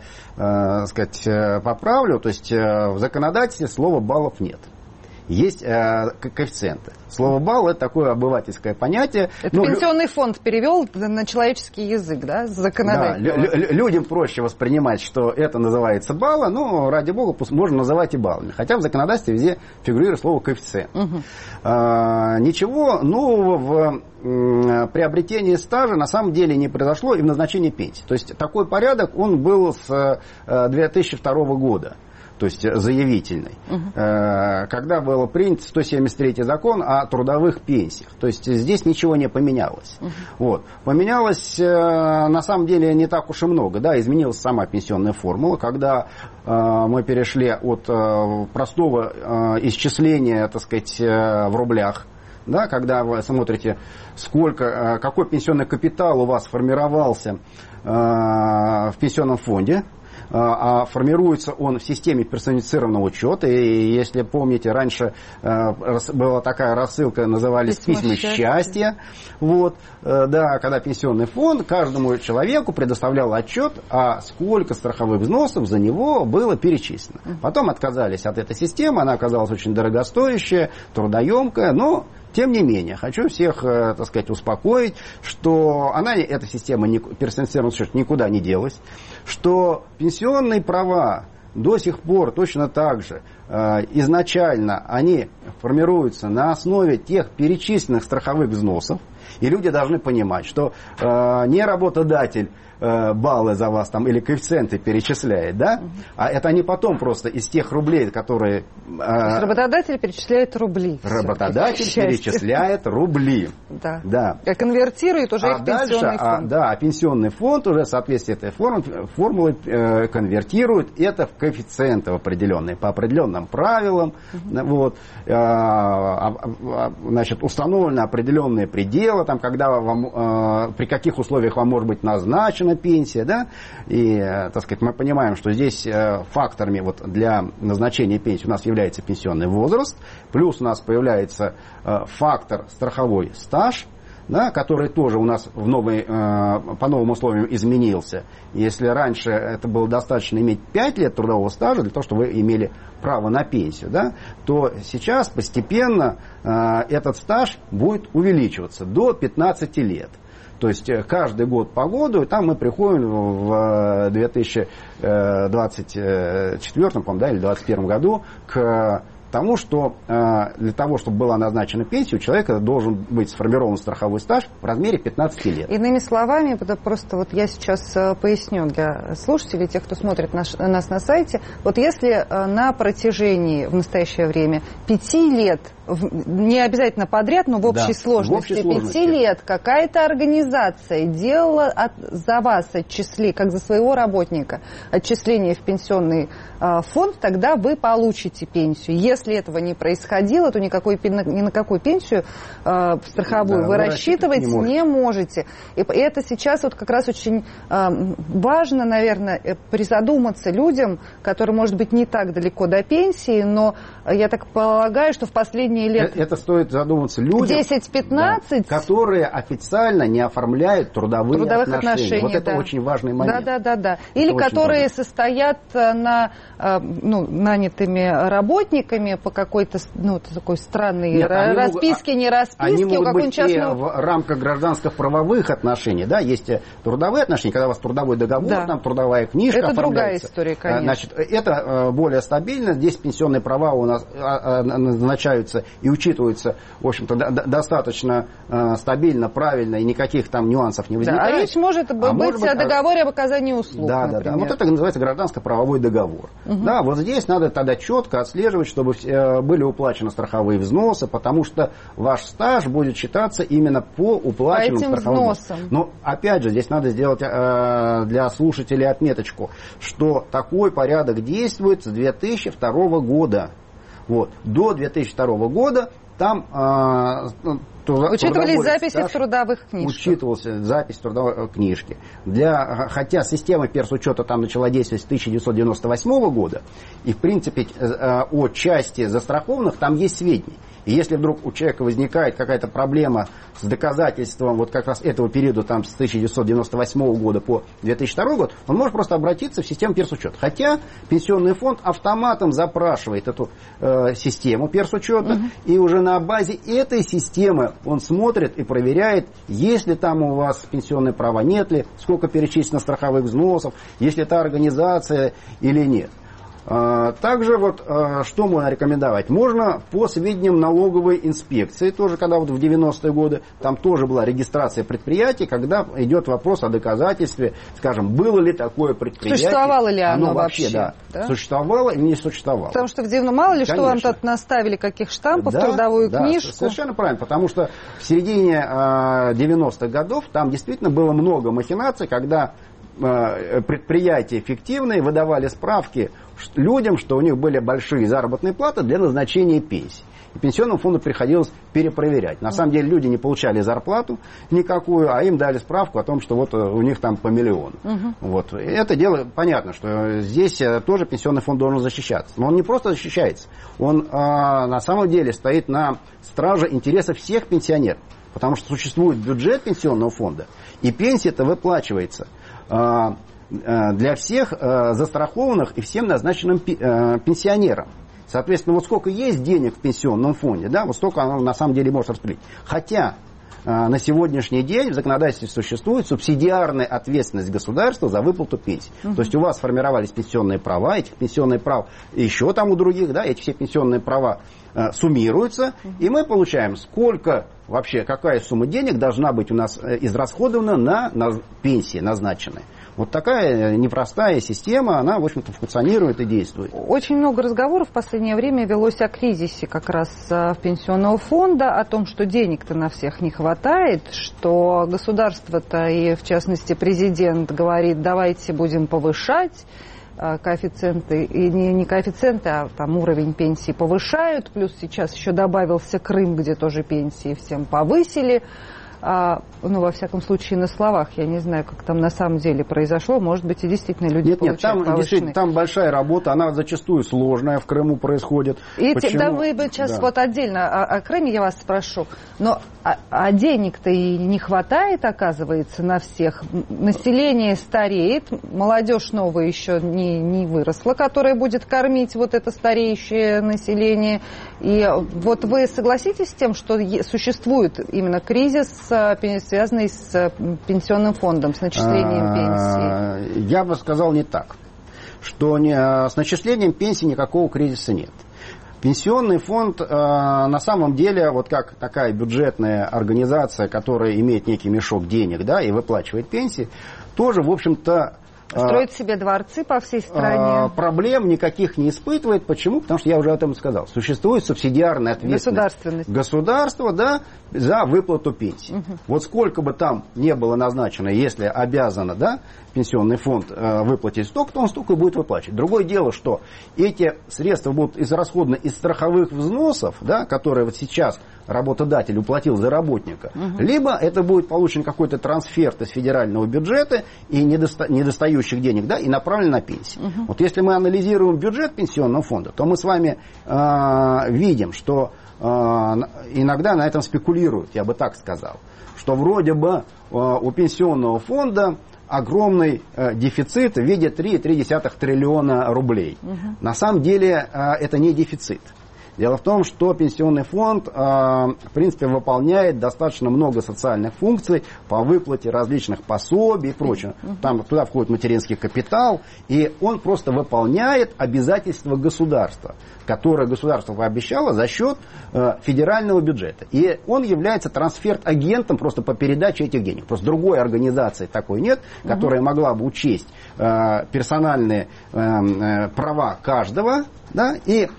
поправлю, то есть в законодательстве слова баллов нет. Есть коэффициенты. Слово «балл» – это такое обывательское понятие. Это пенсионный фонд перевел на человеческий язык, да, законодательно? Да, людям проще воспринимать, что это называется баллы, но, ради бога, можно называть и баллами. Хотя в законодательстве везде фигурирует слово «коэффициент». Ничего нового в приобретении стажа на самом деле не произошло и в назначении пенсии. То есть такой порядок, он был с 2002 года. то есть заявительной, когда был принят 173-й закон о трудовых пенсиях. То есть здесь ничего не поменялось. Вот. Поменялось на самом деле не так уж и много. Да, изменилась сама пенсионная формула, когда мы перешли от простого исчисления, так сказать, в рублях. Да, когда вы смотрите, какой пенсионный капитал у вас формировался в пенсионном фонде, а формируется он в системе персонифицированного учета. И если помните, раньше была такая рассылка, назывались «Письма счастья». Вот, да, когда пенсионный фонд каждому человеку предоставлял отчет, а сколько страховых взносов за него было перечислено. Потом отказались от этой системы, она оказалась очень дорогостоящая, трудоемкая, но тем не менее, хочу всех, так сказать, успокоить, что эта система персонифицированного учета никуда не делась, что пенсионные права до сих пор точно так же изначально они формируются на основе тех перечисленных страховых взносов, и люди должны понимать, что не работодатель баллы за вас там или коэффициенты перечисляет, да? А это они потом просто из тех рублей, которые... Работодатель перечисляет рубли. Работодатель перечисляет рубли. Да. Да. А конвертирует уже их пенсионный фонд. Да, пенсионный фонд уже в соответствии с этой формулой конвертирует это в коэффициенты определенные, по определенным правилам. Вот. Значит, установлены определенные пределы, там, когда вам, при каких условиях вам может быть назначена пенсия, да, и, так сказать, мы понимаем, что здесь факторами вот для назначения пенсии у нас является пенсионный возраст, плюс у нас появляется фактор страховой стаж, да, который тоже у нас по новым условиям изменился. Если раньше это было достаточно иметь 5 лет трудового стажа для того, чтобы вы имели право на пенсию, да, то сейчас постепенно этот стаж будет увеличиваться до 15 лет. То есть каждый год по году, и там мы приходим в 2024, по-моему, да, или 2021 году к тому, что для того, чтобы была назначена пенсия, у человека должен быть сформирован страховой стаж в размере 15 лет. Иными словами, просто вот я сейчас поясню для слушателей, тех, кто смотрит нас на сайте, вот если на протяжении в настоящее время 5 лет, не обязательно подряд, но в общей сложности 5 лет какая-то организация делала за вас отчисление, как за своего работника, отчисление в пенсионный фонд, тогда вы получите пенсию. Если этого не происходило, то ни на какую пенсию страховую вы рассчитывать не можете. И это сейчас вот как раз очень важно, наверное, призадуматься людям, которые, может быть, не так далеко до пенсии, но я так полагаю, что в последние лет... Это стоит задуматься людям, 10-15, которые официально не оформляют трудовых отношения. Вот это очень важный момент. Да. Или которые состоят нанятыми работниками по какой-то такой странной расписке, не расписке. Они могут быть и в рамках гражданско-правовых отношений. Да? Есть трудовые отношения, когда у вас трудовой договор, там трудовая книжка это оформляется. Другая история, конечно. Значит, это более стабильно. Здесь пенсионные права у нас назначаются и учитываются, в общем-то, достаточно стабильно, правильно, и никаких там нюансов не возникает. А речь может быть о договоре об оказании услуг, например. Вот это называется гражданско-правовой договор. Да, вот здесь надо тогда четко отслеживать, чтобы были уплачены страховые взносы, потому что ваш стаж будет считаться именно по уплаченным страховым взносам. Но, опять же, здесь надо сделать для слушателей отметочку, что такой порядок действует с 2002 года. Вот. До 2002 года там учитывались записи в трудовых книжках. Учитывался запись в трудовой книжке. Хотя система персучета там начала действовать с 1998 года, и в принципе о части застрахованных там есть сведения. И если вдруг у человека возникает какая-то проблема с доказательством вот как раз этого периода там, с 1998 года по 2002 год, он может просто обратиться в систему персучета. Хотя пенсионный фонд автоматом запрашивает эту систему персучета, и уже на базе этой системы он смотрит и проверяет, есть ли там у вас пенсионные права, нет ли, сколько перечислено страховых взносов, есть ли та организация или нет. Также вот что можно рекомендовать? Можно по сведениям налоговой инспекции, тоже когда вот в 90-е годы, там тоже была регистрация предприятий, когда идет вопрос о доказательстве, скажем, было ли такое предприятие. Существовало ли оно вообще? Да, да? Существовало или не существовало. Потому что мало ли, что вам тут наставили, каких штампов, трудовую книжку. Совершенно правильно, потому что в середине 90-х годов там действительно было много махинаций, когда предприятия фиктивные выдавали справки людям, что у них были большие заработные платы для назначения пенсий. И пенсионному фонду приходилось перепроверять. На самом деле люди не получали зарплату никакую, а им дали справку о том, что вот у них там по миллиону. Вот. И это дело, понятно, что здесь тоже пенсионный фонд должен защищаться. Но он не просто защищается, он на самом деле стоит на страже интересов всех пенсионеров. Потому что существует бюджет пенсионного фонда, и пенсия-то выплачивается для всех застрахованных и всем назначенным пенсионерам. Соответственно, вот сколько есть денег в пенсионном фонде, да, вот столько оно на самом деле может распределить. Хотя на сегодняшний день в законодательстве существует субсидиарная ответственность государства за выплату пенсий. То есть у вас сформировались пенсионные права, этих пенсионных прав еще там у других, да, эти все пенсионные права суммируются, и мы получаем, сколько вообще, какая сумма денег должна быть у нас израсходована на пенсии назначенные. Вот такая непростая система, она, в общем-то, функционирует и действует. Очень много разговоров в последнее время велось о кризисе как раз пенсионного фонда, о том, что денег-то на всех не хватает, что государство-то и, в частности, президент говорит, давайте будем повышать коэффициенты, и не коэффициенты, а там уровень пенсии повышают, плюс сейчас еще добавился Крым, где тоже пенсии всем повысили. Ну, во всяком случае, на словах. Я не знаю, как там на самом деле произошло. Может быть, и действительно люди получают там, повышенные. Действительно, там большая работа, она зачастую сложная в Крыму происходит. Да, мы сейчас вот отдельно о Крыме я вас спрошу. Но денег-то и не хватает, оказывается, на всех. Население стареет, молодежь новая еще не выросла, которая будет кормить вот это стареющее население. И вот вы согласитесь с тем, что существует именно кризис, связанный с пенсионным фондом, с начислением пенсии? Я бы сказал не так, что с начислением пенсии никакого кризиса нет. Пенсионный фонд на самом деле, вот как такая бюджетная организация, которая имеет некий мешок денег, да, и выплачивает пенсии, тоже, в общем-то, строит себе дворцы по всей стране. Проблем никаких не испытывает. Почему? Потому что я уже об этом сказал. Существует субсидиарная ответственность государства, да, за выплату пенсии. Вот сколько бы там не было назначено, если обязано, да, пенсионный фонд выплатить столько, то он столько и будет выплачивать. Другое дело, что эти средства будут израсходованы из страховых взносов, да, которые вот сейчас работодатель уплатил за работника, либо это будет получен какой-то трансфер из федерального бюджета и недостающих денег, да, и направлен на пенсии. Вот если мы анализируем бюджет пенсионного фонда, то мы с вами видим, что иногда на этом спекулируют, я бы так сказал, что вроде бы у пенсионного фонда огромный дефицит в виде 3,3 триллиона рублей. На самом деле это не дефицит. Дело в том, что пенсионный фонд, в принципе, выполняет достаточно много социальных функций по выплате различных пособий и прочего. Там туда входит материнский капитал, и он просто выполняет обязательства государства, которое государство пообещало за счет федерального бюджета. И он является трансфер-агентом просто по передаче этих денег. Просто другой организации такой нет, которая могла бы учесть персональные права каждого, да, и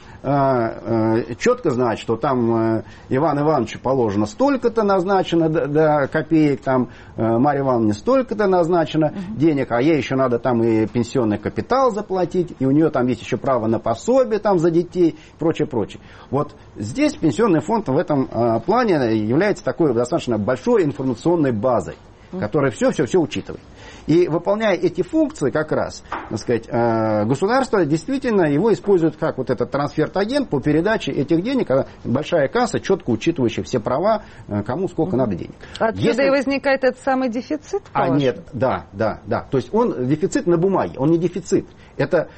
четко знать, что там Ивану Ивановичу положено столько-то назначено до копеек, там Марье Ивановне столько-то назначено денег, а ей еще надо там и пенсионный капитал заплатить, и у нее там есть еще право на пособие там за детей, прочее. Вот здесь пенсионный фонд в этом плане является такой достаточно большой информационной базой, которая все учитывает. И выполняя эти функции, как раз, так сказать, государство действительно его использует как вот этот трансфер-агент по передаче этих денег, когда большая касса, четко учитывающая все права, кому сколько надо денег. Отсюда и возникает этот самый дефицит? Нет, да. То есть он дефицит на бумаге, он не дефицит. Это,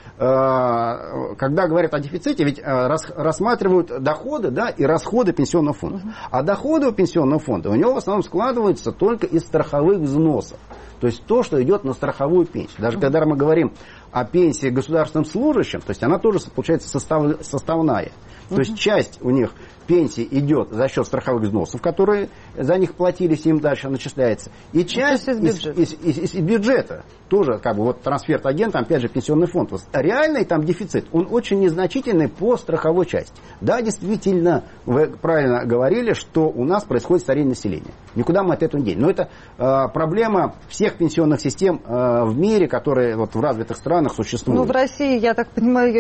когда говорят о дефиците, ведь рассматривают доходы, да, и расходы пенсионного фонда. А доходы у пенсионного фонда у него в основном складываются только из страховых взносов. То есть то, что идет на страховую пенсию. Даже когда мы говорим о пенсии государственным служащим, то есть она тоже получается составная. То есть часть у них пенсии идет за счет страховых взносов, которые за них платились, им дальше начисляется. И часть из бюджета. Тоже как бы вот трансфер агента, опять же, пенсионный фонд. Вот реальный там дефицит, он очень незначительный по страховой части. Да, действительно, вы правильно говорили, что у нас происходит старение населения. Никуда мы от этого не денем. Но это проблема всех пенсионных систем в мире, которые вот в развитых странах существуют. Ну, в России, я так понимаю,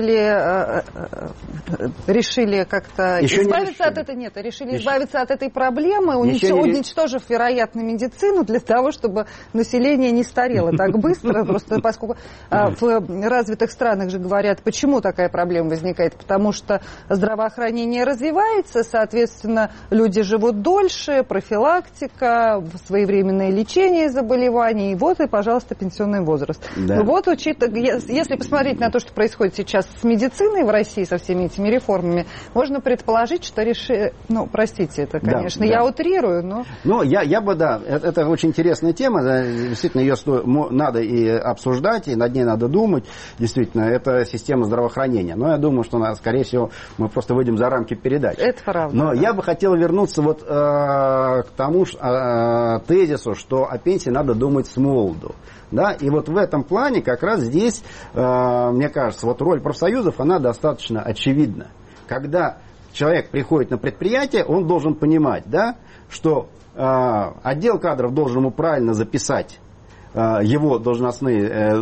решили как-то избавиться от этой, избавиться от этой проблемы, уничтожив, вероятно, медицину для того, чтобы население не старело так быстро, просто поскольку в развитых странах же говорят, почему такая проблема возникает, потому что здравоохранение развивается, соответственно, люди живут дольше, профилактика, своевременное лечение заболеваний, и вот, и, пожалуйста, пенсионный возраст. Да. Вот, если посмотреть на то, что происходит сейчас с медициной в России, со всеми этими реформами, можно предположить, что простите, это, конечно, я утрирую, но... Ну, я бы, это очень интересная тема, действительно, ее надо и обсуждать, и над ней надо думать, действительно, это система здравоохранения. Но я думаю, что, скорее всего, мы просто выйдем за рамки передачи. Это правда. Но я бы хотел вернуться вот к тому тезису, что о пенсии надо думать с молоду. Да? И вот в этом плане как раз здесь, мне кажется, вот роль профсоюзов, она достаточно очевидна. Когда человек приходит на предприятие, он должен понимать, да, что отдел кадров должен ему правильно записать его должностные,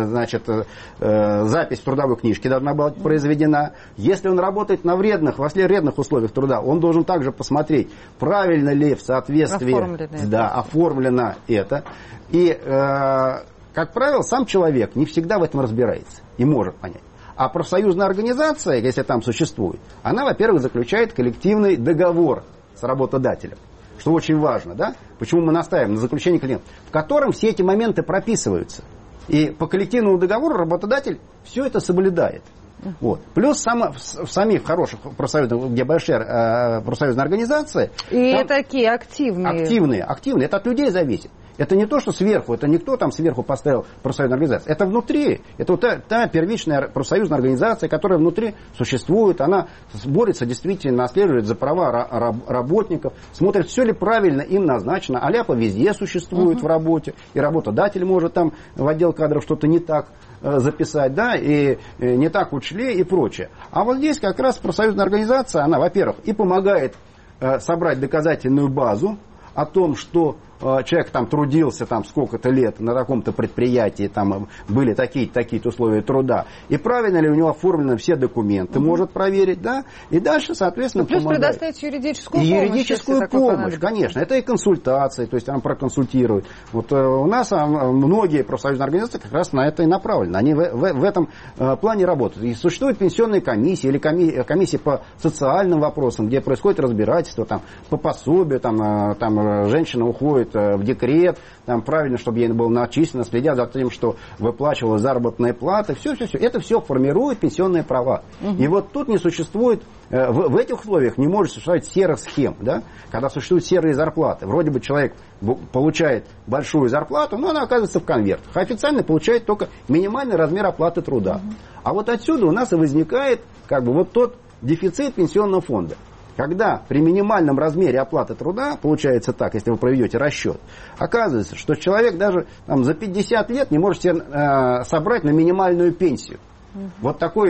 запись в трудовой книжке должна быть произведена. Если он работает на вредных условиях труда, он должен также посмотреть, правильно ли в соответствии оформлено это. И, как правило, сам человек не всегда в этом разбирается и может понять. А профсоюзная организация, если там существует, она, во-первых, заключает коллективный договор с работодателем, что очень важно, да? Почему мы настаиваем на заключении коллективного, в котором все эти моменты прописываются. И по коллективному договору работодатель все это соблюдает. Вот. Плюс в самих хороших профсоюзах, где большие профсоюзные организации... И такие активные. Активные. Это от людей зависит. Это не то, что сверху, это никто там сверху поставил профсоюзную организацию. Это внутри. Это вот та первичная профсоюзная организация, которая внутри существует. Она борется, действительно, отслеживает за права работников, смотрит, все ли правильно им назначено. Аляпа везде существует в работе. И работодатель может там в отдел кадров что-то не так записать, да, и не так учли и прочее. А вот здесь как раз профсоюзная организация, она, во-первых, и помогает собрать доказательную базу о том, что человек там трудился там сколько-то лет на таком-то предприятии, там были такие-то условия труда, и правильно ли у него оформлены все документы, может проверить, да, и дальше, соответственно, плюс помогает. предоставить юридическую помощь. Юридическую помощь, конечно, это и консультации, то есть она проконсультирует. Вот у нас многие профсоюзные организации как раз на это и направлены, они в этом плане работают. И существуют пенсионные комиссии или комиссии по социальным вопросам, где происходит разбирательство, там, по пособию, там женщина уходит в декрет, там правильно, чтобы ей было начислено, следят за тем, что выплачивалась заработная плата, все. Это все формирует пенсионные права. И вот тут не существует, в этих условиях не может существовать серых схем, да? Когда существуют серые зарплаты. Вроде бы человек получает большую зарплату, но она оказывается в конвертах. А официально получает только минимальный размер оплаты труда. А вот отсюда у нас и возникает как бы вот тот дефицит пенсионного фонда. Когда при минимальном размере оплаты труда, получается так, если вы проведете расчет, оказывается, что человек даже там, за 50 лет не может себе собрать на минимальную пенсию. Вот такая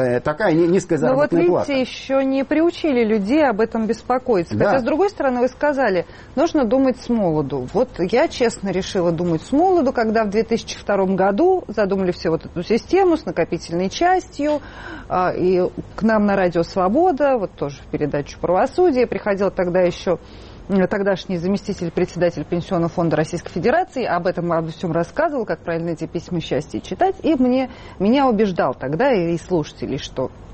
низкая заработная плата. Но вот видите, еще не приучили людей об этом беспокоиться. Да. Хотя, с другой стороны, вы сказали, нужно думать с молоду. Вот я честно решила думать с молоду, когда в 2002 году задумали все вот эту систему с накопительной частью. И к нам на радио «Свобода», вот тоже в передачу «Правосудие», приходил тогда еще тогдашний заместитель председателя Пенсионного фонда Российской Федерации, обо всем рассказывал, как правильно эти письма счастья читать, и меня убеждал тогда и слушателей, что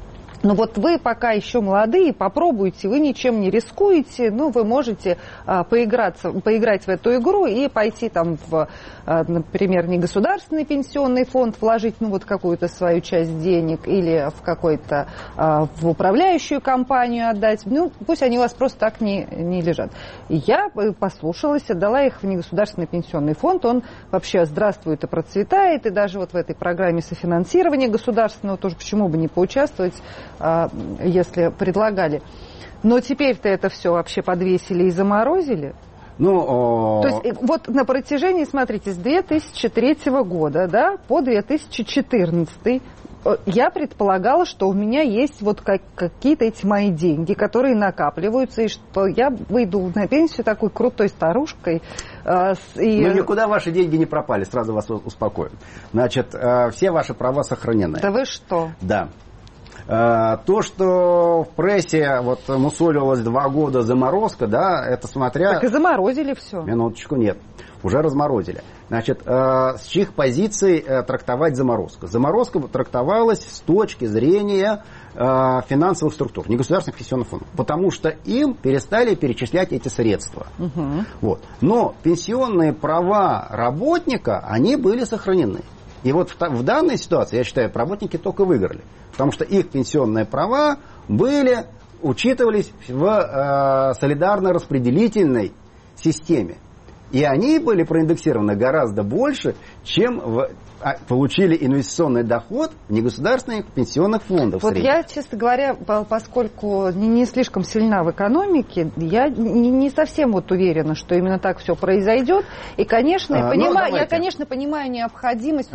Но вот вы пока еще молодые, попробуйте, вы ничем не рискуете, ну, вы можете поиграть в эту игру и пойти там в, например, негосударственный пенсионный фонд, вложить, ну, вот какую-то свою часть денег или в какой-то, в управляющую компанию отдать. Ну, пусть они у вас просто так не лежат. И я послушалась, отдала их в негосударственный пенсионный фонд, он вообще здравствует и процветает, и даже вот в этой программе софинансирования государственного тоже почему бы не поучаствовать, если предлагали. Но теперь-то это все вообще подвесили и заморозили. То есть вот на протяжении, смотрите, с 2003 года, да, по 2014 я предполагала, что у меня есть вот какие-то эти мои деньги, которые накапливаются, и что я выйду на пенсию такой крутой старушкой. Ну, никуда ваши деньги не пропали, сразу вас успокою. Значит, все ваши права сохранены. Да вы что? Да. То, что в прессе вот мусолилось 2 года заморозка, да, это смотря... Так и заморозили все. Минуточку, нет. Уже разморозили. Значит, с чьих позиций трактовать заморозку? Заморозка трактовалась с точки зрения финансовых структур, негосударственных пенсионных фондов, потому что им перестали перечислять эти средства. Угу. Вот. Но пенсионные права работника, они были сохранены. И вот в данной ситуации, я считаю, работники только выиграли. Потому что их пенсионные права учитывались в солидарно-распределительной системе. И они были проиндексированы гораздо больше, чем получили инвестиционный доход негосударственных пенсионных фондов. Вот я, честно говоря, поскольку не слишком сильна в экономике, я не совсем вот уверена, что именно так все произойдет. И, конечно, я, конечно, понимаю необходимость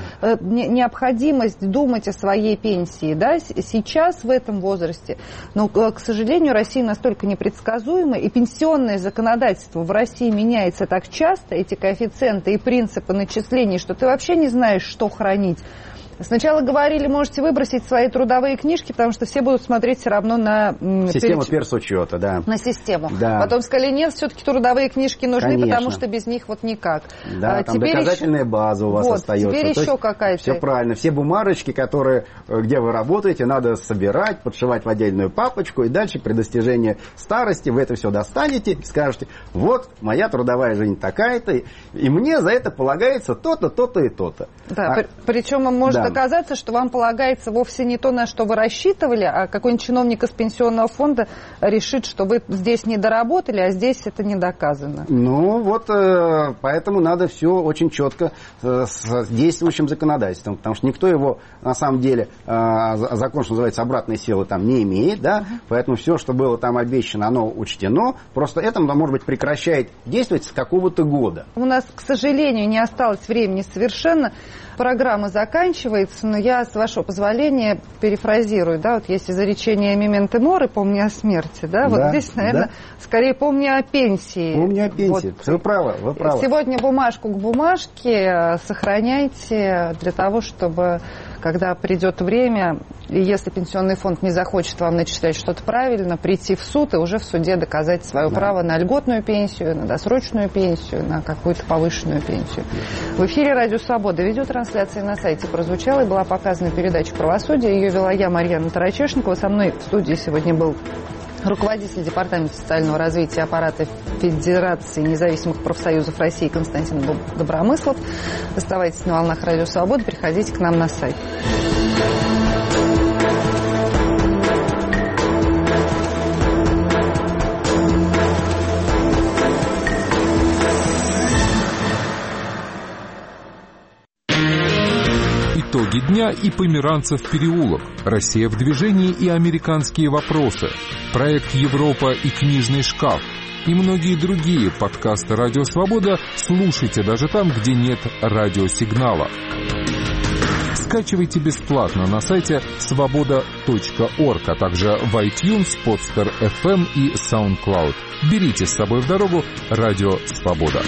думать о своей пенсии, да, сейчас в этом возрасте. Но, к сожалению, Россия настолько непредсказуема, и пенсионное законодательство в России меняется так часто, эти коэффициенты и принципы начислений, что ты вообще не знаешь, что хранить. Сначала говорили, можете выбросить свои трудовые книжки, потому что все будут смотреть все равно на... Систему персучета, да. На систему. Да. Потом сказали, нет, все-таки трудовые книжки нужны, конечно, потому что без них вот никак. Да, там доказательная база у вас остается. Теперь еще какая-то... Все правильно. Все бумажечки, где вы работаете, надо собирать, подшивать в отдельную папочку, и дальше при достижении старости вы это все достанете и скажете, вот, моя трудовая жизнь такая-то, и мне за это полагается то-то, то-то и то-то. Да, причем может оказаться, что вам полагается вовсе не то, на что вы рассчитывали, а какой-нибудь чиновник из пенсионного фонда решит, что вы здесь не доработали, а здесь это не доказано. Ну, вот поэтому надо все очень четко с действующим законодательством, потому что никто его, на самом деле, закон, что называется, обратной силы там не имеет, да, поэтому все, что было там обещано, оно учтено, просто это, может быть, прекращает действовать с какого-то года. У нас, к сожалению, не осталось времени совершенно. Программа заканчивается, но я, с вашего позволения, перефразирую, да, вот есть изречение «мементо мори», «помни о смерти», да, вот здесь, наверное, скорее «помни о пенсии». «Помни о пенсии», вот. Вы правы. Сегодня бумажку к бумажке сохраняйте для того, чтобы, когда придет время, и если пенсионный фонд не захочет вам начислять что-то правильно, прийти в суд и уже в суде доказать свое право на льготную пенсию, на досрочную пенсию, на какую-то повышенную пенсию. В эфире «Радио Свобода» видеотрансляция на сайте прозвучала и была показана передача «Правосудие». Ее вела я, Марьяна Тарачешникова. Со мной в студии сегодня был руководитель Департамента социального развития аппарата Федерации независимых профсоюзов России Константин Добромыслов. Оставайтесь на волнах «Радио Свобода», приходите к нам на сайт. Итоги дня и Померанцев переулок, Россия в движении и американские вопросы, проект Европа и книжный шкаф и многие другие подкасты «Радио Свобода» слушайте даже там, где нет радиосигнала. Скачивайте бесплатно на сайте svoboda.org, а также в iTunes, Podster FM и SoundCloud. Берите с собой в дорогу «Радио Свобода».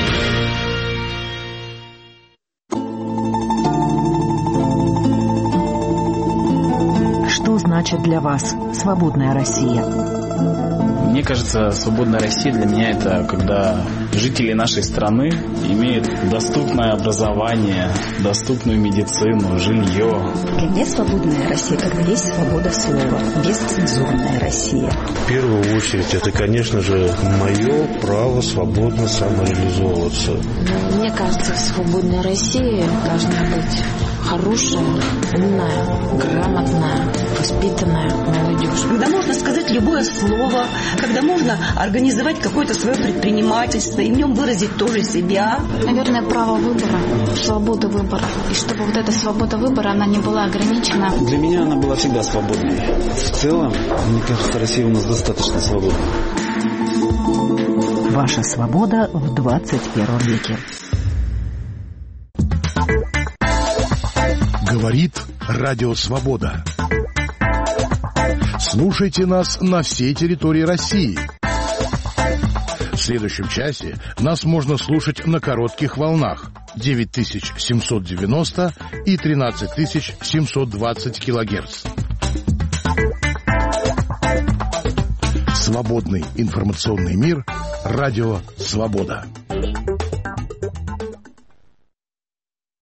Что значит для вас свободная Россия? Мне кажется, свободная Россия для меня это когда жители нашей страны имеют доступное образование, доступную медицину, жилье. Для меня свободная Россия, когда есть свобода слова, бесцензурная Россия. В первую очередь, это, конечно же, мое право свободно самореализовываться. Мне кажется, свободная Россия должна быть хорошая, умная, грамотная, воспитанная молодежь. Когда можно сказать любое слово, когда можно организовать какое-то свое предпринимательство и в нем выразить тоже себя. Наверное, право выбора, свобода выбора. И чтобы вот эта свобода выбора, она не была ограничена. Для меня она была всегда свободной. В целом, мне кажется, Россия у нас достаточно свободна. Ваша свобода в 21 веке. Говорит Радио Свобода. Слушайте нас на всей территории России. В следующем часе нас можно слушать на коротких волнах 9790 и 13720 килогерц. Свободный информационный мир. Радио Свобода.